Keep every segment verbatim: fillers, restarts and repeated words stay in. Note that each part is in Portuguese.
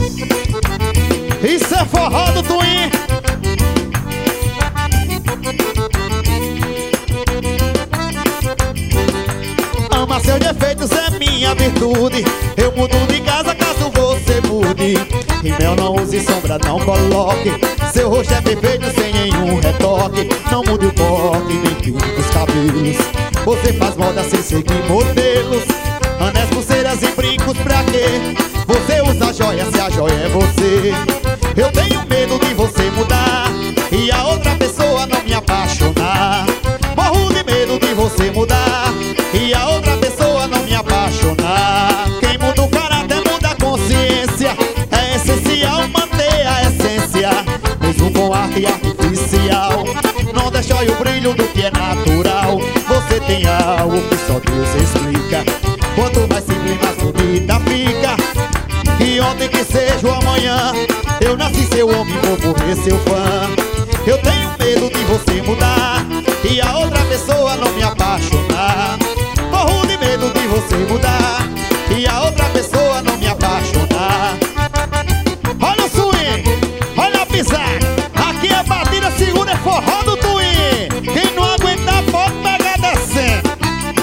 Isso é forró do Twin. Ama seus defeitos é minha virtude. Eu mudo de casa caso você mude. Rímel não use sombra, não coloque. Seu rosto é perfeito sem nenhum retoque. Não mude o corte, nem pinte os cabelos. Você faz moda sem seguir modelos. Anéis, pulseiras e brincos pra quê? Você usa joia se a joia é você. Eu tenho medo de você mudar e a outra pessoa não me apaixonar. Morro de medo de você mudar e a outra pessoa não me apaixonar. Quem muda o caráter muda a consciência. É essencial manter a essência, mesmo com arte artificial. Não destrói o brilho do que é natural. Você tem algo que só Deus explica. Quanto mais simples, mais bonita fica. E ontem que seja o amanhã, eu nasci seu homem, vou morrer seu fã. Eu tenho medo de você mudar e a outra pessoa não me apaixonar. Morro de medo de você mudar e a outra pessoa não me apaixonar. Olha o swing, olha a pisada. Aqui é batida segura, é forró do Twin. Quem não aguentar pode pegar descendo.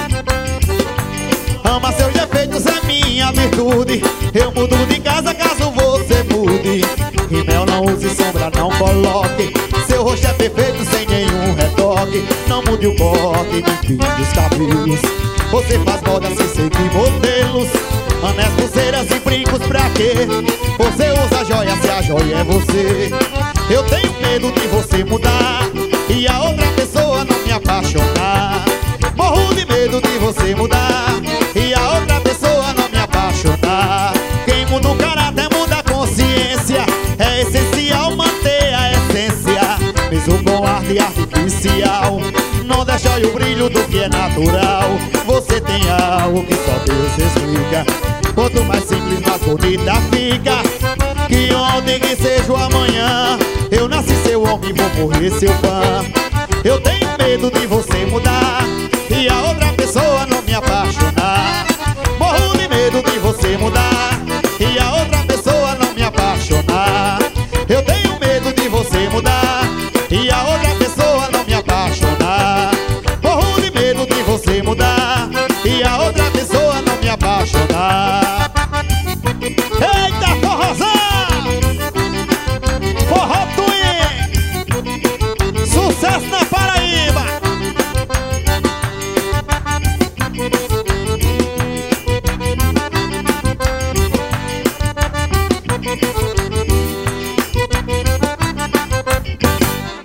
Ama seus defeitos é minha virtude. Eu mudo de casa caso você mude. Rímel não use sombra, não coloque. Seu rosto é perfeito sem nenhum retoque. Não mude o corte, nem pinte os cabelos. Você faz moda sem seguir modelos. Anéis, pulseiras e brincos pra quê? Você usa joia se a joia é você. Eu tenho medo de você mudar e a outra pessoa não me apaixonar. Morro de medo de você mudar e a outra pessoa não me apaixonar. Quem muda o caráter muda a consciência. É essencial manter a essência, mesmo com arte artificial. Não destrói o brilho do que é natural. Você tem algo que só Deus explica. Quanto mais simples, mais bonita fica. Que ontem que seja o amanhã, eu nasci seu homem, vou morrer seu fã. Eu tenho medo de você mudar